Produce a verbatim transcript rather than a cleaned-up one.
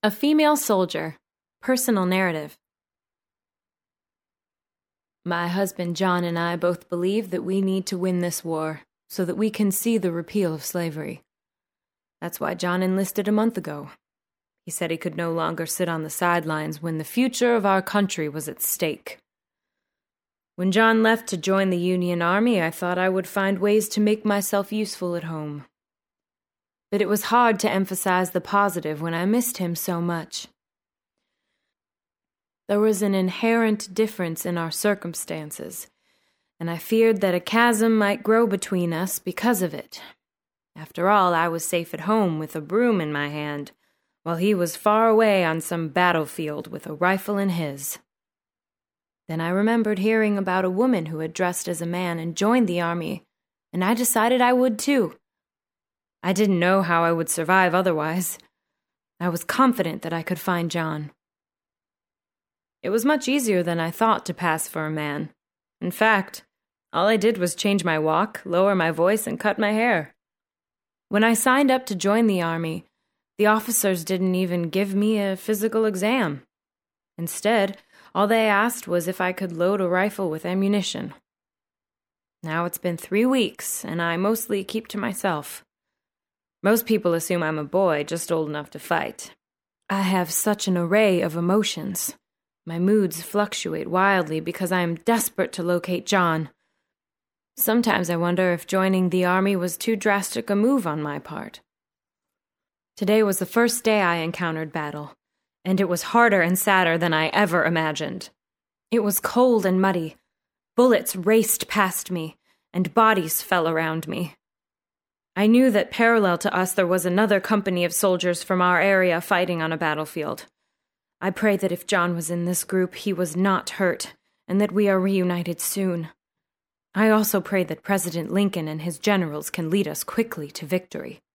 A Female Soldier. Personal Narrative. My husband John and I both believe that we need to win this war so that we can see the repeal of slavery. That's why John enlisted a month ago. He said he could no longer sit on the sidelines when the future of our country was at stake. When John left to join the Union Army, I thought I would find ways to make myself useful at home. But it was hard to emphasize the positive when I missed him so much. There was an inherent difference in our circumstances, and I feared that a chasm might grow between us because of it. After all, I was safe at home with a broom in my hand, while he was far away on some battlefield with a rifle in his. Then I remembered hearing about a woman who had dressed as a man and joined the army, and I decided I would too. I didn't know how I would survive otherwise. I was confident that I could find John. It was much easier than I thought to pass for a man. In fact, all I did was change my walk, lower my voice, and cut my hair. When I signed up to join the army, the officers didn't even give me a physical exam. Instead, all they asked was if I could load a rifle with ammunition. Now it's been three weeks, and I mostly keep to myself. Most people assume I'm a boy, just old enough to fight. I have such an array of emotions. My moods fluctuate wildly because I am desperate to locate John. Sometimes I wonder if joining the army was too drastic a move on my part. Today was the first day I encountered battle, and it was harder and sadder than I ever imagined. It was cold and muddy. Bullets raced past me, and bodies fell around me. I knew that parallel to us there was another company of soldiers from our area fighting on a battlefield. I pray that if John was in this group, he was not hurt, and that we are reunited soon. I also pray that President Lincoln and his generals can lead us quickly to victory.